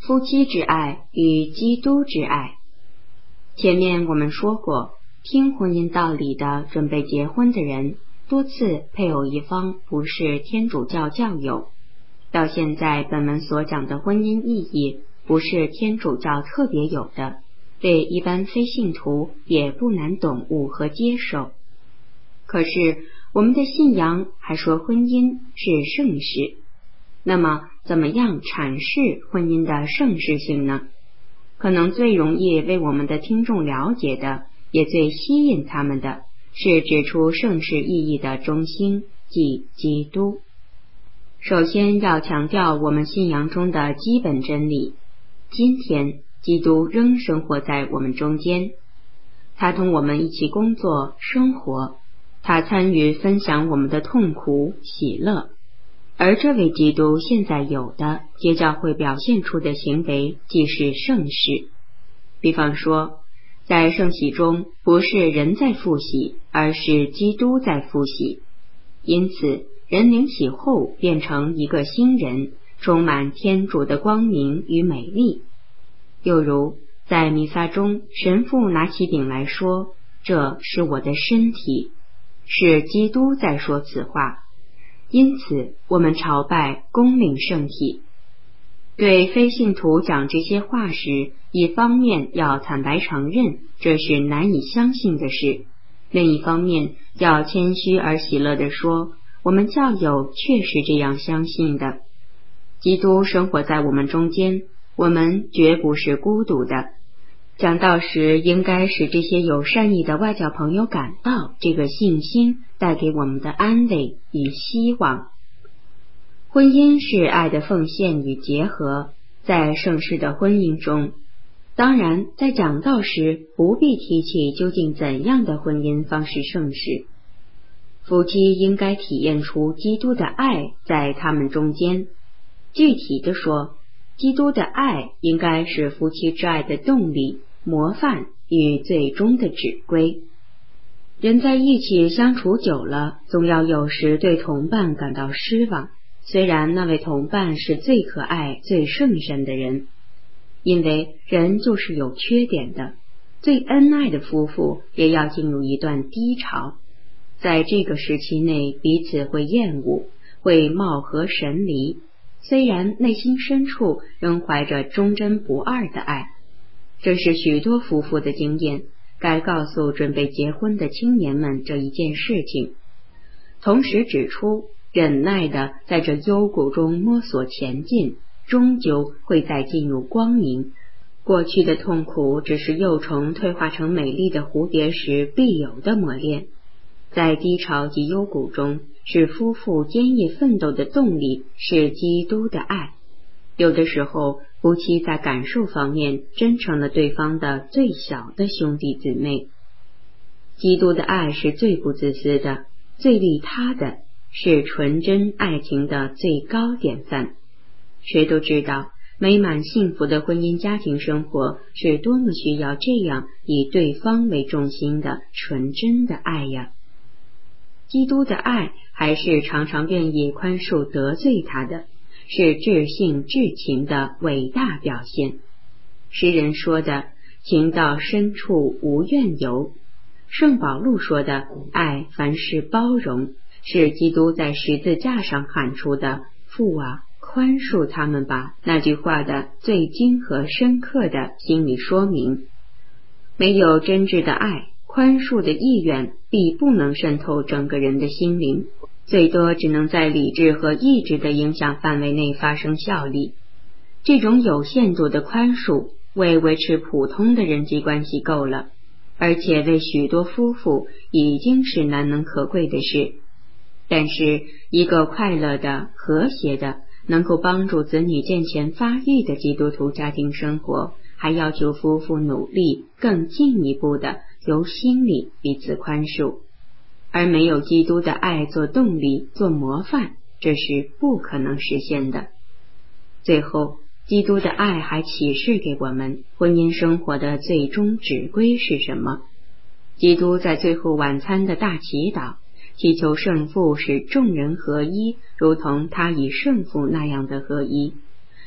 夫妻之爱与基督之爱。前面我们说过，听婚姻道理的准备结婚的人，多次配偶一方不是天主教教友。到现在本文所讲的婚姻意义，不是天主教特别有的，对一般非信徒也不难懂悟和接受。可是我们的信仰还说婚姻是圣事，那么怎么样阐释婚姻的圣事性呢？可能最容易为我们的听众了解的，也最吸引他们的，是指出圣事意义的中心，即基督。首先要强调我们信仰中的基本真理，今天基督仍生活在我们中间，他同我们一起工作生活，他参与分享我们的痛苦喜乐。而这位基督现在有的接教会表现出的行为，即是圣事。比方说，在圣洗中，不是人在复洗，而是基督在复洗。因此，人领洗后变成一个新人，充满天主的光明与美丽。又如，在弥撒中，神父拿起饼来说：“这是我的身体。”是基督在说此话。因此，我们朝拜恭领圣体。对非信徒讲这些话时，一方面要坦白承认这是难以相信的事，另一方面要谦虚而喜乐地说，我们教友确是这样相信的。基督生活在我们中间，我们绝不是孤独的。讲道时应该使这些有善意的外教朋友感到这个信心带给我们的安慰与希望。婚姻是爱的奉献与结合，在圣事的婚姻中，当然在讲道时不必提起究竟怎样的婚姻方是圣事。夫妻应该体验出基督的爱在他们中间。具体地说，基督的爱应该是夫妻之爱的动力、模范与最终的指归。人在一起相处久了，总要有时对同伴感到失望，虽然那位同伴是最可爱、最圣善的人。因为人就是有缺点的，最恩爱的夫妇也要进入一段低潮。在这个时期内，彼此会厌恶，会貌合神离，虽然内心深处仍怀着忠贞不二的爱。这是许多夫妇的经验，该告诉准备结婚的青年们这一件事情，同时指出忍耐地在这幽谷中摸索前进，终究会再进入光明。过去的痛苦只是幼虫退化成美丽的蝴蝶时必有的磨练。在低潮及幽谷中，使夫妇坚毅奋斗的动力是基督的爱。有的时候，夫妻在感受方面真成了对方的最小的兄弟姊妹。基督的爱是最不自私的，最利他的，是纯真爱情的最高典范。谁都知道，美满幸福的婚姻家庭生活是多么需要这样以对方为中心的纯真的爱呀！基督的爱还是常常愿意宽恕得罪他的，是至性至情的伟大表现。诗人说的情到深处无怨尤，圣保禄说的爱凡事包容，是基督在十字架上喊出的父啊，宽恕他们吧那句话的最精和深刻的心理说明。没有真挚的爱，宽恕的意愿必不能渗透整个人的心灵，最多只能在理智和意志的影响范围内发生效力。这种有限度的宽恕为维持普通的人际关系够了，而且为许多夫妇已经是难能可贵的事。但是一个快乐的、和谐的、能够帮助子女健全发育的基督徒家庭生活，还要求夫妇努力更进一步的由心里彼此宽恕。而没有基督的爱做动力、做模范，这是不可能实现的。最后，基督的爱还启示给我们，婚姻生活的最终指归是什么？基督在最后晚餐的大祈祷，祈求圣父使众人合一，如同他以圣父那样的合一。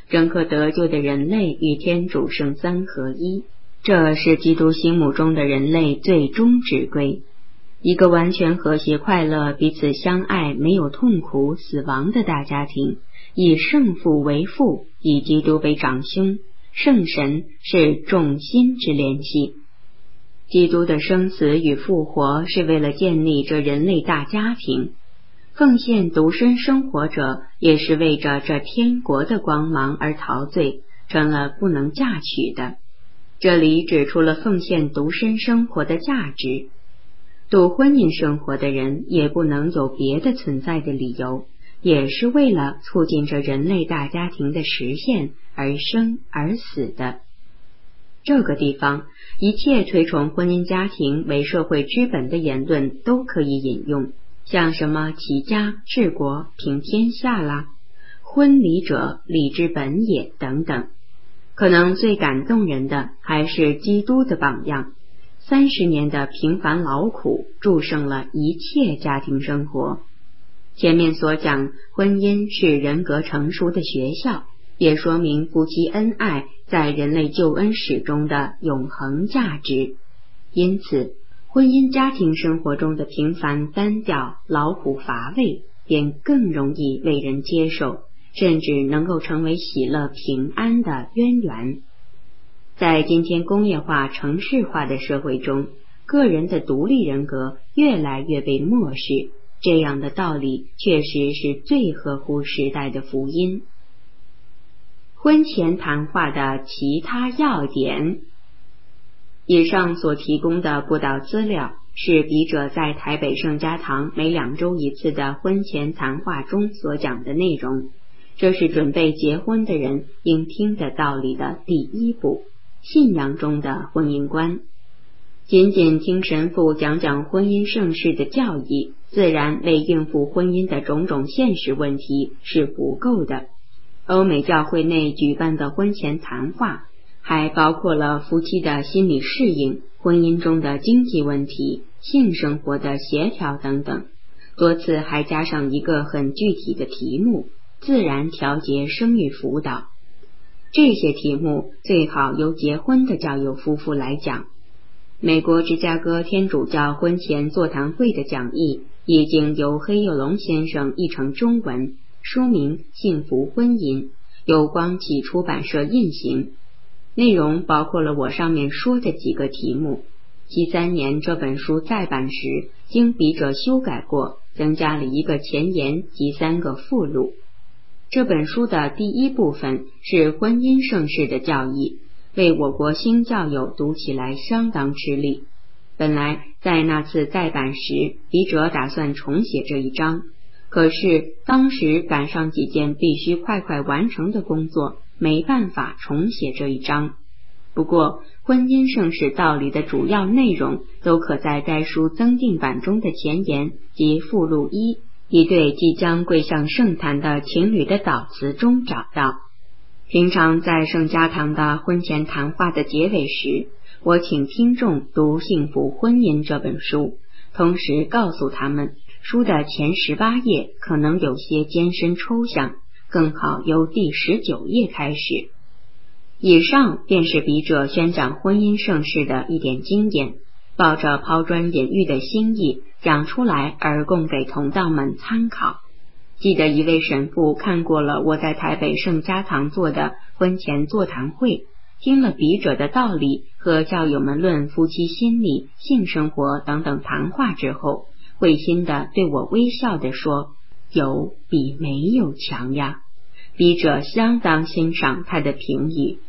仍可得救的人类与天主圣三合一，这是基督心目中的人类最终旨归。一个完全和谐快乐、彼此相爱、没有痛苦、死亡的大家庭，以圣父为父，以基督为长兄，圣神是众心之联系。基督的生死与复活是为了建立这人类大家庭，奉献独身生活者也是为着这天国的光芒而陶醉，成了不能嫁娶的。这里指出了奉献独身生活的价值。度婚姻生活的人也不能有别的存在的理由，也是为了促进这人类大家庭的实现而生而死的。这个地方，一切推崇婚姻家庭为社会之本的言论都可以引用，像什么齐家、治国、平天下啦，婚礼者礼之本也等等。可能最感动人的还是基督的榜样，30年的平凡劳苦铸成了一切家庭生活。前面所讲，婚姻是人格成熟的学校，也说明夫妻恩爱在人类救恩史中的永恒价值。因此，婚姻家庭生活中的平凡单调、劳苦乏味，便更容易为人接受，甚至能够成为喜乐平安的渊源。在今天工业化、城市化的社会中，个人的独立人格越来越被漠视，这样的道理确实是最合乎时代的福音。婚前谈话的其他要点。以上所提供的布道资料是笔者在台北圣家堂每2周一次的婚前谈话中所讲的内容，这是准备结婚的人应听的道理的第一步，信仰中的婚姻观。仅仅听神父讲讲婚姻圣事的教义，自然为应付婚姻的种种现实问题是不够的。欧美教会内举办的婚前谈话还包括了夫妻的心理适应、婚姻中的经济问题、性生活的协调等等，多次还加上一个很具体的题目：自然调节生育辅导。这些题目最好由结婚的教友夫妇来讲。美国芝加哥天主教婚前座谈会的讲义已经由黑幼龙先生译成中文，书名《幸福婚姻》，由光启出版社印行。内容包括了我上面说的几个题目。73年这本书再版时，经笔者修改过，增加了一个前言及3个附录。这本书的第一部分是婚姻圣事的教义，为我国新教友读起来相当吃力。本来在那次再版时，笔者打算重写这一章，可是当时赶上几件必须快快完成的工作，没办法重写这一章。不过婚姻圣事道理的主要内容都可在该书增订版中的前言及附录1一对即将跪向圣坛的情侣的祷词中找到。平常在圣家堂的婚前谈话的结尾时，我请听众读《幸福婚姻》这本书，同时告诉他们书的前18页可能有些艰深抽象，更好由第19页开始。以上便是笔者宣讲婚姻圣事的一点经验，抱着抛砖引玉的心意讲出来，而供给同道们参考。记得一位神父看过了我在台北圣家堂做的婚前座谈会，听了笔者的道理和教友们论夫妻心理、性生活等等谈话之后，会心地对我微笑地说：有比没有强呀。笔者相当欣赏他的评语，